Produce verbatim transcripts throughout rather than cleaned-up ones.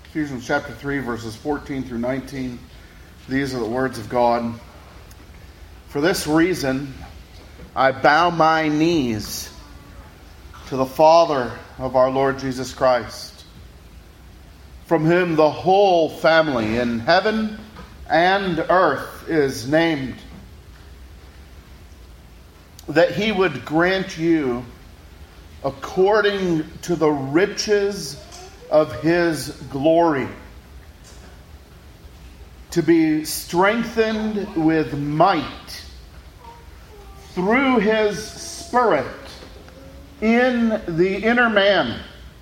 Ephesians chapter three, verses fourteen through nineteen. These are the words of God. For this reason, I bow my knees to the Father of our Lord Jesus Christ, from whom the whole family in heaven and earth is named, that he would grant you, according to the riches of his glory, to be strengthened with might through his Spirit in the inner man,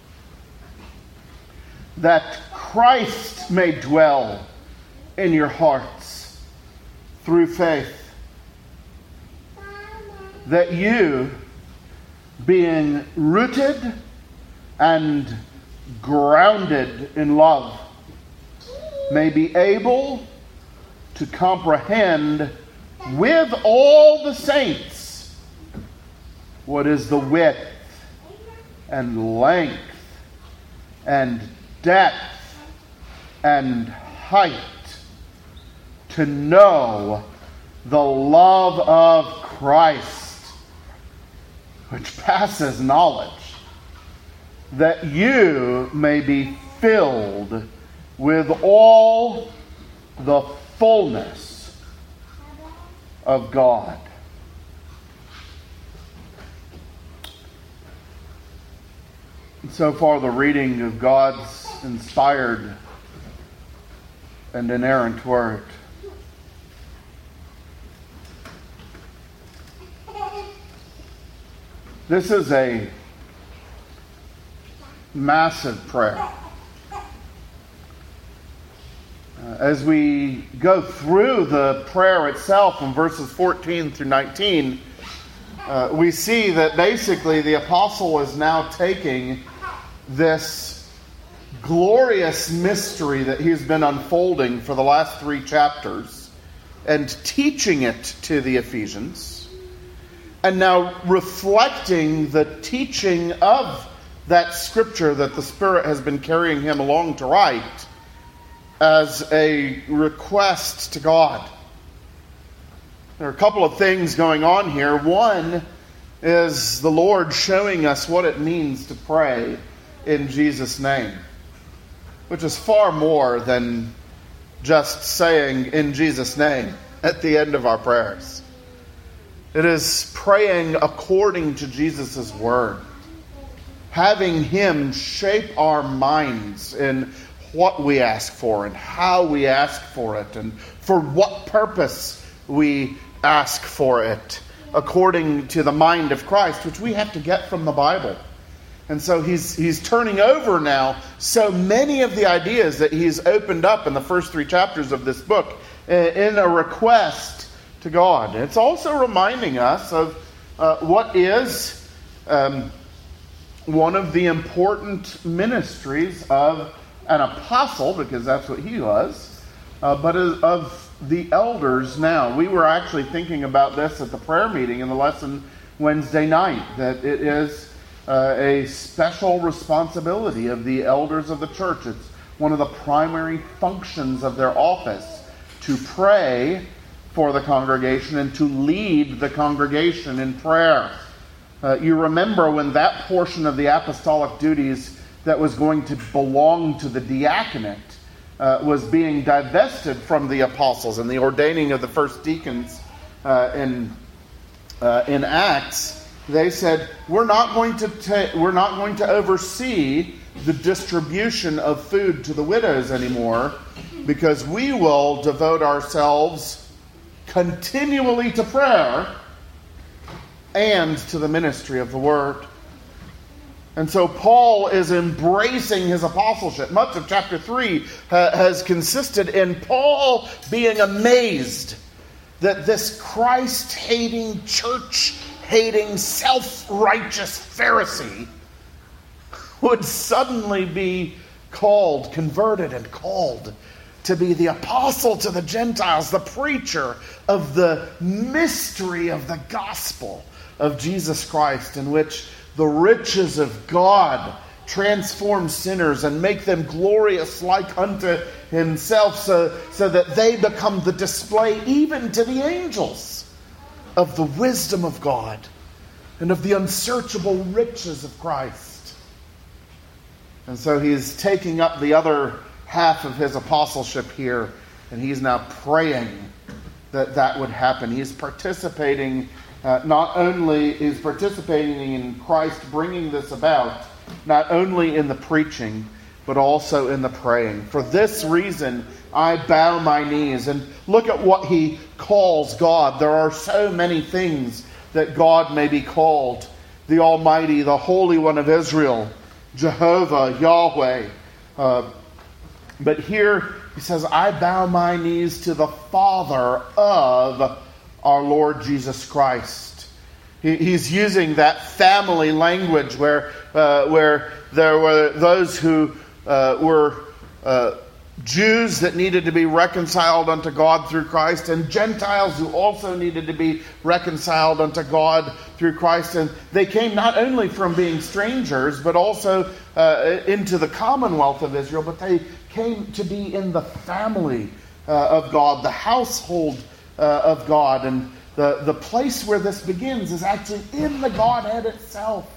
that Christ may dwell in your hearts through faith, that you, being rooted and grounded in love, may be able to comprehend with all the saints what is the width and length and depth and height, to know the love of Christ, which passes knowledge, that you may be filled with all the fullness of God. So far, the reading of God's inspired and inerrant word. This is a massive prayer. Uh, as we go through the prayer itself in verses fourteen through nineteen, uh, we see that basically the apostle is now taking this glorious mystery that he's been unfolding for the last three chapters and teaching it to the Ephesians, and now reflecting the teaching of that scripture that the Spirit has been carrying him along to write as a request to God. There are a couple of things going on here. One is the Lord showing us what it means to pray in Jesus' name, which is far more than just saying in Jesus' name at the end of our prayers. It is praying according to Jesus' word, having him shape our minds in what we ask for and how we ask for it and for what purpose we ask for it, according to the mind of Christ, which we have to get from the Bible. And so he's he's turning over now so many of the ideas that he's opened up in the first three chapters of this book in a request to God. And it's also reminding us of uh, what is um, one of the important ministries of an apostle, because that's what he was, uh, but of the elders now. We were actually thinking about this at the prayer meeting in the lesson Wednesday night, that it is uh, a special responsibility of the elders of the church. It's one of the primary functions of their office to pray for the congregation and to lead the congregation in prayer. Uh, you remember when that portion of the apostolic duties that was going to belong to the diaconate uh, was being divested from the apostles, and the ordaining of the first deacons uh, in uh, in Acts, they said, "We're not going to ta- we're not going to oversee the distribution of food to the widows anymore, because we will devote ourselves continually to prayer and to the ministry of the word." And so Paul is embracing his apostleship. Much of chapter three ha- has consisted in Paul being amazed that this Christ-hating, church-hating, self-righteous Pharisee would suddenly be called, converted and called to be the apostle to the Gentiles, the preacher of the mystery of the gospel of Jesus Christ, in which the riches of God transform sinners and make them glorious like unto himself, so, so that they become the display even to the angels of the wisdom of God and of the unsearchable riches of Christ. And so he's taking up the other half of his apostleship here, and he's now praying that that would happen. He's participating, uh, not only is participating in Christ bringing this about, not only in the preaching, but also in the praying. For this reason, I bow my knees. And look at what he calls God. There are so many things that God may be called. The Almighty, the Holy One of Israel, Jehovah, Yahweh. Uh, but here he says, I bow my knees to the Father of our Lord Jesus Christ. He, he's using that family language where, uh, where there were those who uh, were uh, Jews that needed to be reconciled unto God through Christ, and Gentiles who also needed to be reconciled unto God through Christ. And they came not only from being strangers, but also uh, into the commonwealth of Israel, but they came to be in the family uh, of God, the household uh, of God. And the, the place where this begins is actually in the Godhead itself.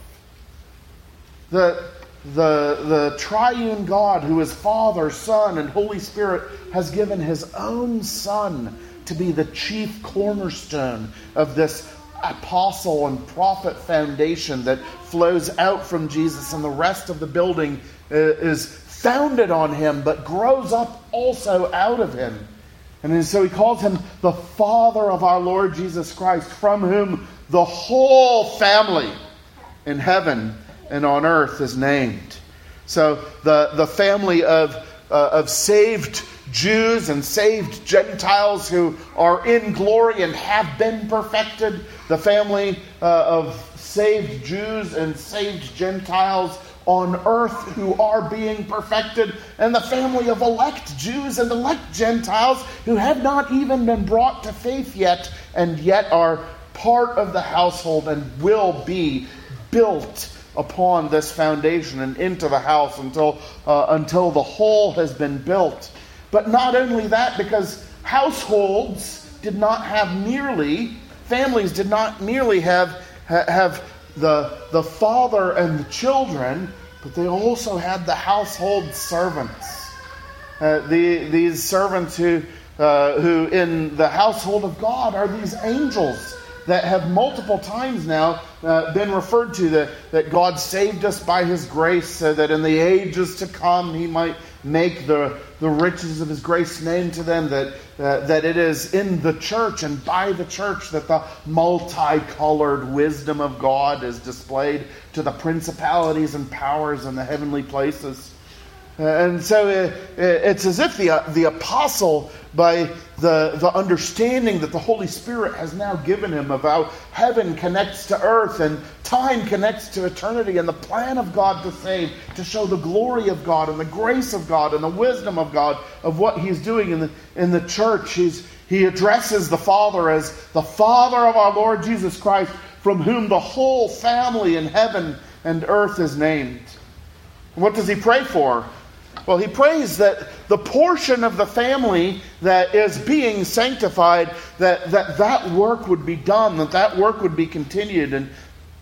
The The, the triune God, who is Father, Son, and Holy Spirit, has given his own Son to be the chief cornerstone of this apostle and prophet foundation that flows out from Jesus, and the rest of the building is founded on him, but grows up also out of him. And so he calls him the Father of our Lord Jesus Christ, from whom the whole family in heaven and on earth is named. So the, the family of, uh, of saved Jews and saved Gentiles who are in glory and have been perfected, the family uh, of saved Jews and saved Gentiles on earth who are being perfected, and the family of elect Jews and elect Gentiles who have not even been brought to faith yet, and yet are part of the household and will be built upon this foundation and into the house until uh, until the whole has been built. But not only that, because households did not have merely, families did not merely have ha, have the the father and the children, but they also had the household servants. Uh, the these servants who uh, who in the household of God are these angels that have multiple times now uh, been referred to, that, that God saved us by his grace, so that in the ages to come he might make the, the riches of his grace known to them, that, uh, that it is in the church and by the church that the multicolored wisdom of God is displayed to the principalities and powers in the heavenly places. Uh, and so it, it's as if the, uh, the apostle, by the, the understanding that the Holy Spirit has now given him of how heaven connects to earth and time connects to eternity, and the plan of God to save, to show the glory of God and the grace of God and the wisdom of God of what he's doing in the, in the church. He's, he addresses the Father as the Father of our Lord Jesus Christ, from whom the whole family in heaven and earth is named. What does he pray for? Well, he prays that the portion of the family that is being sanctified, that that, that work would be done, that that work would be continued. And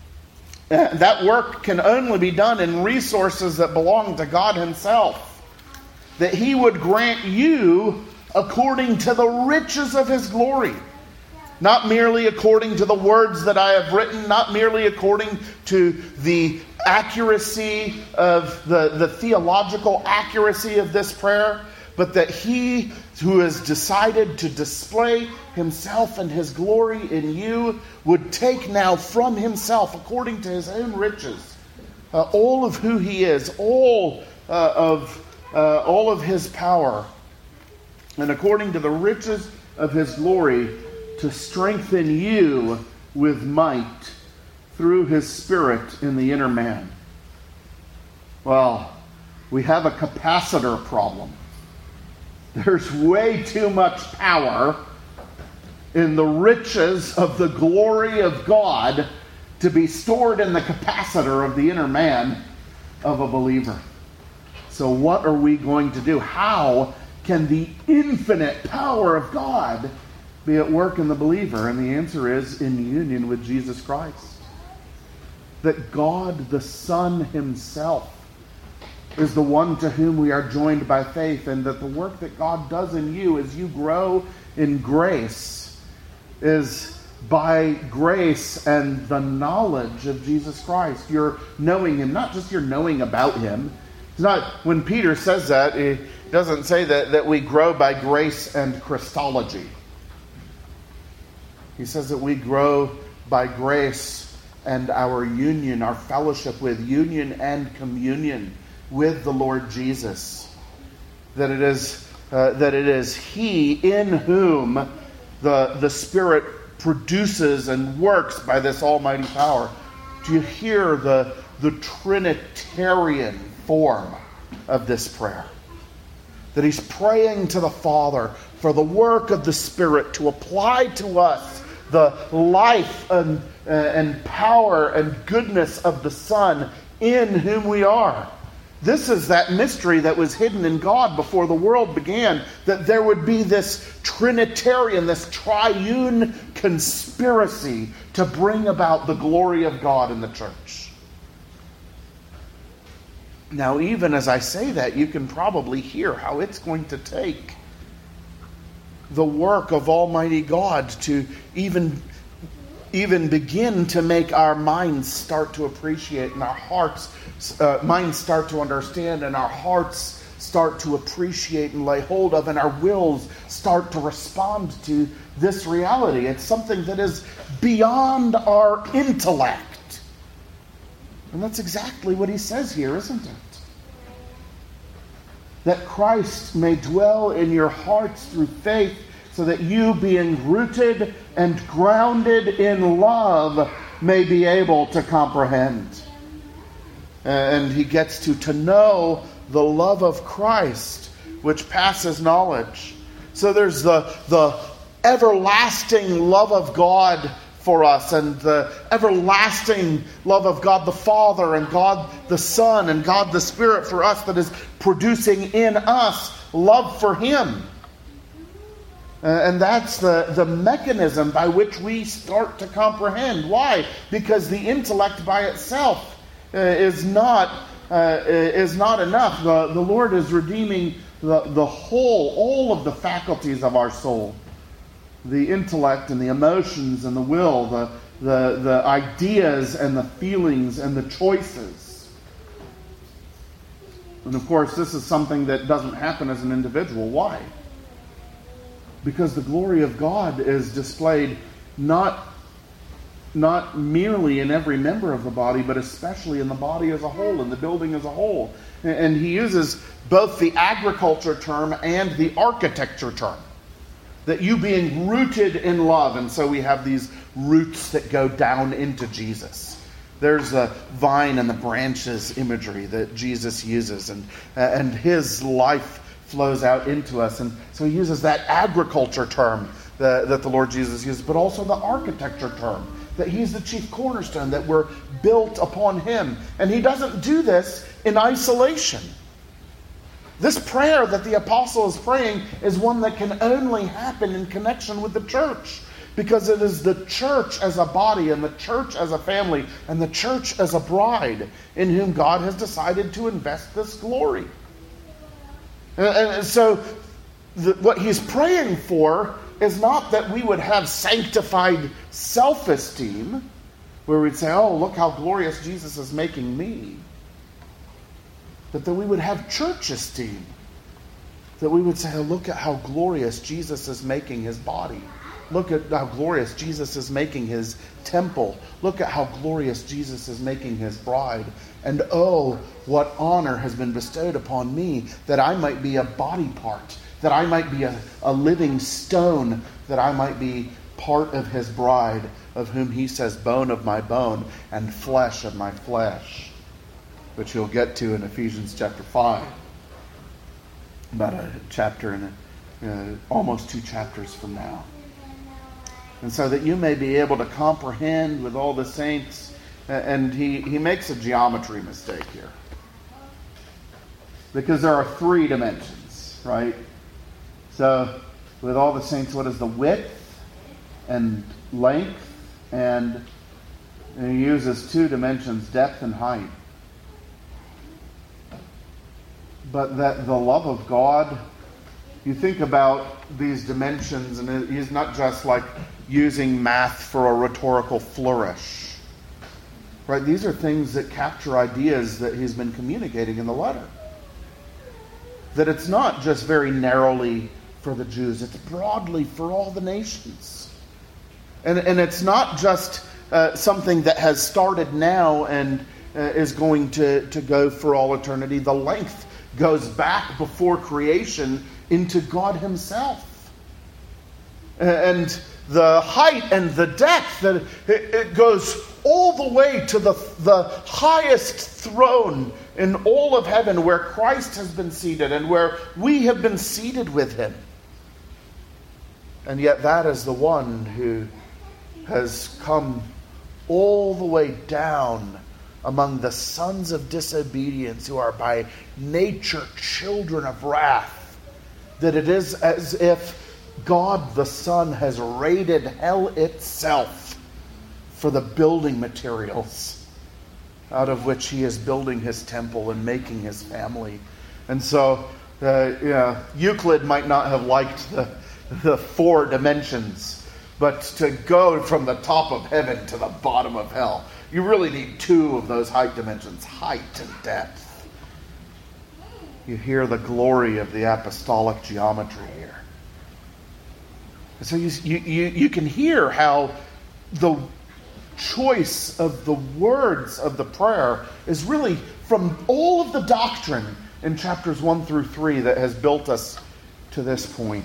uh, that work can only be done in resources that belong to God himself. That he would grant you according to the riches of his glory. Not merely according to the words that I have written, not merely according to the accuracy of the, the theological accuracy of this prayer, but that he who has decided to display himself and his glory in you would take now from himself, according to his own riches, uh, all of who he is, all uh, of uh, all of his power, and according to the riches of his glory, to strengthen you with might through his Spirit in the inner man. Well, we have a capacitor problem. There's way too much power in the riches of the glory of God to be stored in the capacitor of the inner man. of a believer. So what are we going to do? How can the infinite power of God be at work in the believer? And the answer is in union with Jesus Christ. That God the Son himself is the one to whom we are joined by faith, and that the work that God does in you as you grow in grace is by grace and the knowledge of Jesus Christ. You're knowing him, not just you're knowing about him. It's not, when Peter says that, he doesn't say that, that we grow by grace and Christology. He says that we grow by grace and our union, our fellowship with, union and communion with the Lord Jesus. That it is uh, that it is he in whom the, the Spirit produces and works by this almighty power. Do you hear the, the Trinitarian form of this prayer? That he's praying to the Father for the work of the Spirit to apply to us the life and, uh, and power and goodness of the Son in whom we are. This is that mystery that was hidden in God before the world began, that there would be this Trinitarian, this triune conspiracy to bring about the glory of God in the church. Now, even as I say that, you can probably hear how it's going to take the work of Almighty God to even, even begin to make our minds start to appreciate and our hearts, uh, minds start to understand and our hearts start to appreciate and lay hold of and our wills start to respond to this reality. It's something that is beyond our intellect. And that's exactly what he says here, isn't it? That Christ may dwell in your hearts through faith, so that you, being rooted and grounded in love, may be able to comprehend. And he gets to, to know the love of Christ, which passes knowledge. So there's the, the everlasting love of God for us, and the everlasting love of God the Father and God the Son and God the Spirit for us, that is producing in us love for him. Uh, and that's the, the mechanism by which we start to comprehend. Why? Because the intellect by itself uh, is not uh, is not enough. The, the Lord is redeeming the, the whole, all of the faculties of our soul. The intellect and the emotions and the will, the, the, the ideas and the feelings and the choices. And of course, this is something that doesn't happen as an individual. Why? Because the glory of God is displayed not, not merely in every member of the body, but especially in the body as a whole, in the building as a whole. And he uses both the agriculture term and the architecture term. That you being rooted in love, and so we have these roots that go down into Jesus. There's the vine and the branches imagery that Jesus uses, and and his life flows out into us. And so he uses that agriculture term that, that the Lord Jesus uses, but also the architecture term, that he's the chief cornerstone, that we're built upon him. And he doesn't do this in isolation. This prayer that the apostle is praying is one that can only happen in connection with the church, because it is the church as a body and the church as a family and the church as a bride in whom God has decided to invest this glory. And, and so the, what he's praying for is not that we would have sanctified self-esteem, where we'd say, oh, look how glorious Jesus is making me. But that we would have church esteem. That we would say, oh, look at how glorious Jesus is making his body. Look at how glorious Jesus is making his temple. Look at how glorious Jesus is making his bride. And oh, what honor has been bestowed upon me, that I might be a body part, that I might be a, a living stone, that I might be part of his bride, of whom he says, bone of my bone and flesh of my flesh. Which you'll get to in Ephesians chapter five. About a chapter and a, uh, almost two chapters from now. And so that you may be able to comprehend with all the saints. And he, he makes a geometry mistake here. Because there are three dimensions, right? So, with all the saints, what is the width and length? And, and he uses two dimensions, depth and height. But that the love of God, you think about these dimensions, and he's not just like using math for a rhetorical flourish. Right? These are things that capture ideas that he's been communicating in the letter. That it's not just very narrowly for the Jews, it's broadly for all the nations. And, and it's not just uh, something that has started now and uh, is going to, to go for all eternity. The length goes back before creation into God himself. And the height and the depth, that it, it goes all the way to the, the highest throne in all of heaven where Christ has been seated and where we have been seated with him. And yet that is the one who has come all the way down among the sons of disobedience who are by nature children of wrath, that it is as if God the Son has raided hell itself for the building materials out of which he is building his temple and making his family. And so, uh, yeah, Euclid might not have liked the, the four dimensions, but to go from the top of heaven to the bottom of hell, you really need two of those height dimensions, height and depth. You hear the glory of the apostolic geometry here. So you, you, you can hear how the choice of the words of the prayer is really from all of the doctrine in chapters one through three that has built us to this point.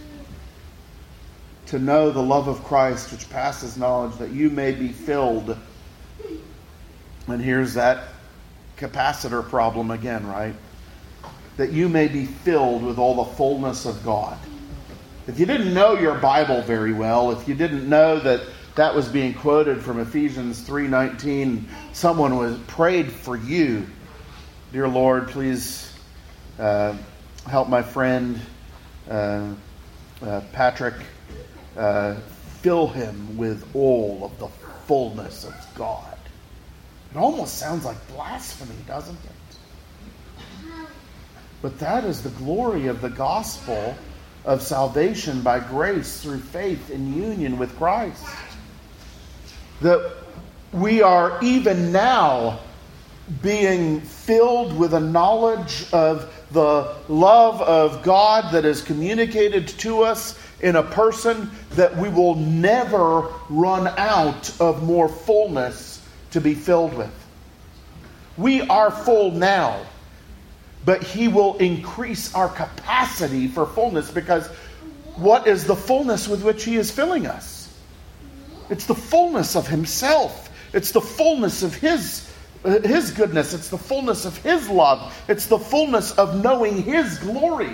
To know the love of Christ which passes knowledge, that you may be filled. And here's that capacitor problem again, right? That you may be filled with all the fullness of God. If you didn't know your Bible very well, if you didn't know that that was being quoted from Ephesians three nineteen, someone was prayed for you. Dear Lord, please uh, help my friend uh, uh, Patrick. Uh, fill him with all of the fullness of God. It almost sounds like blasphemy, doesn't it? But that is the glory of the gospel of salvation by grace through faith in union with Christ. That we are even now being filled with a knowledge of the love of God that is communicated to us in a person that we will never run out of more fullness to be filled with. We are full now, but he will increase our capacity for fullness, because what is the fullness with which he is filling us? It's the fullness of himself. It's the fullness of his His goodness. It's the fullness of his love. It's the fullness of knowing his glory.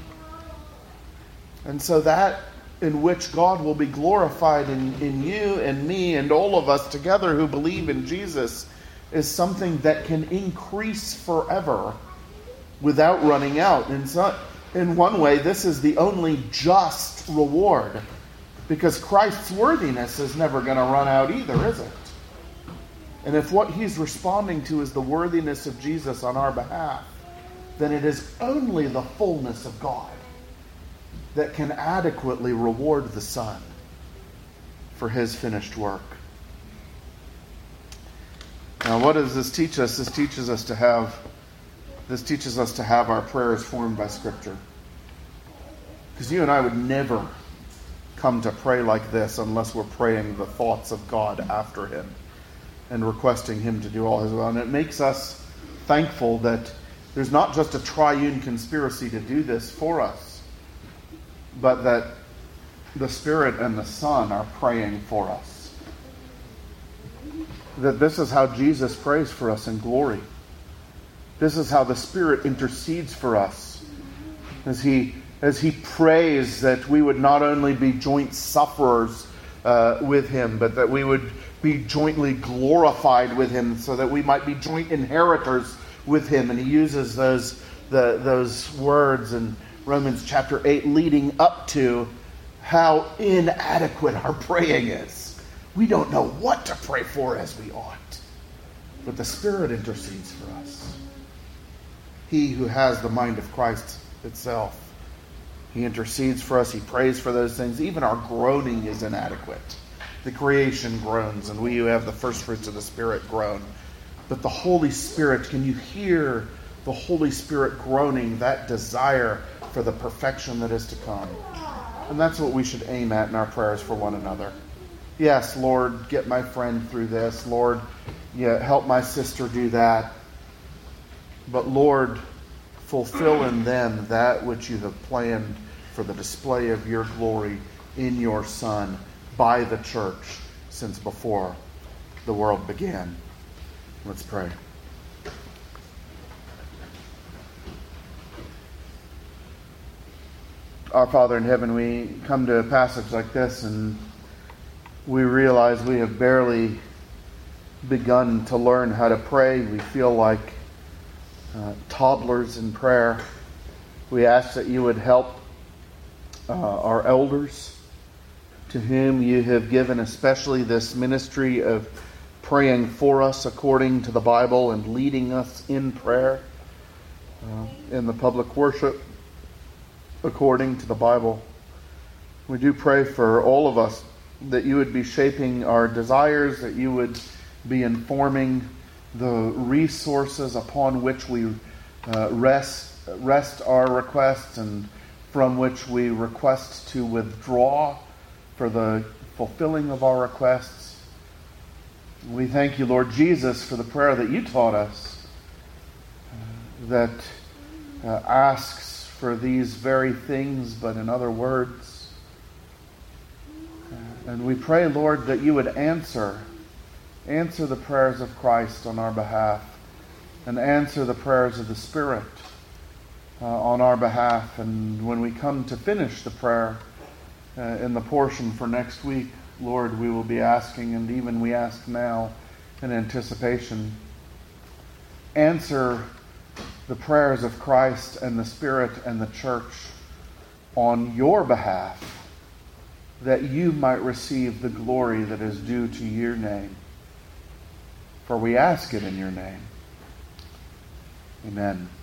And so that in which God will be glorified in, in you and me and all of us together who believe in Jesus is something that can increase forever without running out. And so, in one way, this is the only just reward, because Christ's worthiness is never going to run out either, is it? And if what he's responding to is the worthiness of Jesus on our behalf, then it is only the fullness of God that can adequately reward the Son for his finished work. Now, what does this teach us? This teaches us to have this teaches us to have our prayers formed by Scripture. Because you and I would never come to pray like this unless we're praying the thoughts of God after him and requesting him to do all his will. And it makes us thankful that there's not just a triune conspiracy to do this for us, but that the Spirit and the Son are praying for us. That this is how Jesus prays for us in glory. This is how the Spirit intercedes for us as he as he prays that we would not only be joint sufferers uh, with him, but that we would be jointly glorified with him, so that we might be joint inheritors with him. And he uses those the, those words in Romans chapter eight leading up to how inadequate our praying is. We don't know what to pray for as we ought. But the Spirit intercedes for us. He who has the mind of Christ itself. He intercedes for us. He prays for those things. Even our groaning is inadequate. The creation groans, and we who have the first fruits of the Spirit groan. But the Holy Spirit, can you hear the Holy Spirit groaning, that desire for the perfection that is to come? And that's what we should aim at in our prayers for one another. Yes, Lord, get my friend through this. Lord, yeah, help my sister do that. But Lord, fulfill in them that which you have planned for the display of your glory in your Son by the church since before the world began. Let's pray. Our Father in heaven, we come to a passage like this and we realize we have barely begun to learn how to pray. We feel like uh, toddlers in prayer. We ask that you would help uh, our elders, to whom you have given especially this ministry of praying for us according to the Bible and leading us in prayer uh, in the public worship according to the Bible. We do pray for all of us that you would be shaping our desires, that you would be informing the resources upon which we uh, rest, rest our requests and from which we request to withdraw for the fulfilling of our requests. We thank you, Lord Jesus, for the prayer that you taught us uh, that uh, asks for these very things, but in other words. Uh, and we pray, Lord, that you would answer, answer the prayers of Christ on our behalf, and answer the prayers of the Spirit uh, on our behalf. And when we come to finish the prayer uh, in the portion for next week, Lord, we will be asking, and even we ask now in anticipation, answer the prayers of Christ and the Spirit and the church on your behalf, that you might receive the glory that is due to your name. For we ask it in your name. Amen.